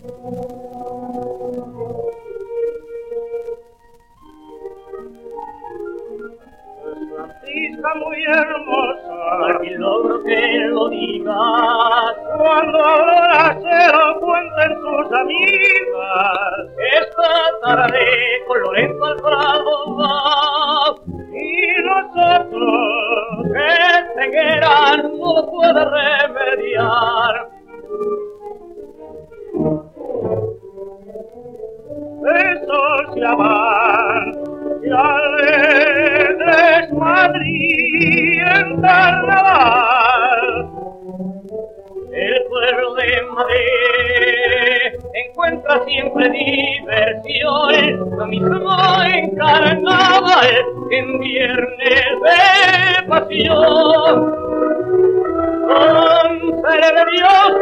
Francisca muy hermosa, y logro que lo digas. Cuando ahora se lo cuenten sus amigas, esta tarde con Lorenzo al Prado va. y nosotros, Que ceguera no lo puede remediar. esos ya van, y alegres Madrid en carnaval. El pueblo de Madrid encuentra siempre diversión, lo mismo en carnaval, en viernes de pasión. Con ser de Dios,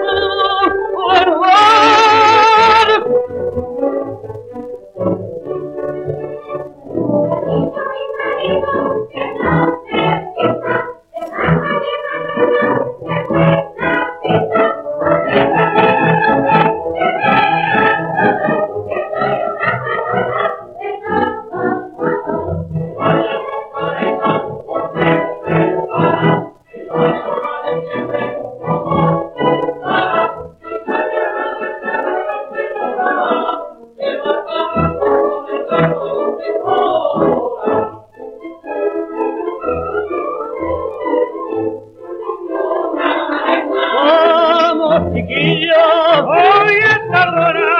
chiquillos, hoy esta hora,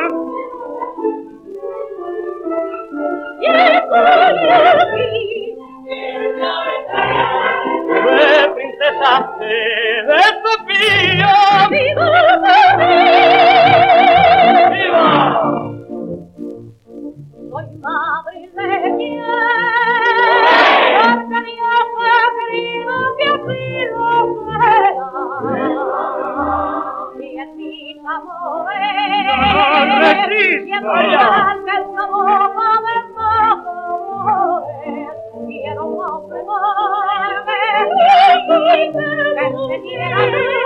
de princesa de Sofía. ¡Viva! Soy madre de quien, porque Dios ha querido que así lo sea. Y en mis amores, No resista. y en que el sabor de amores, quiero un hombre que me quiera.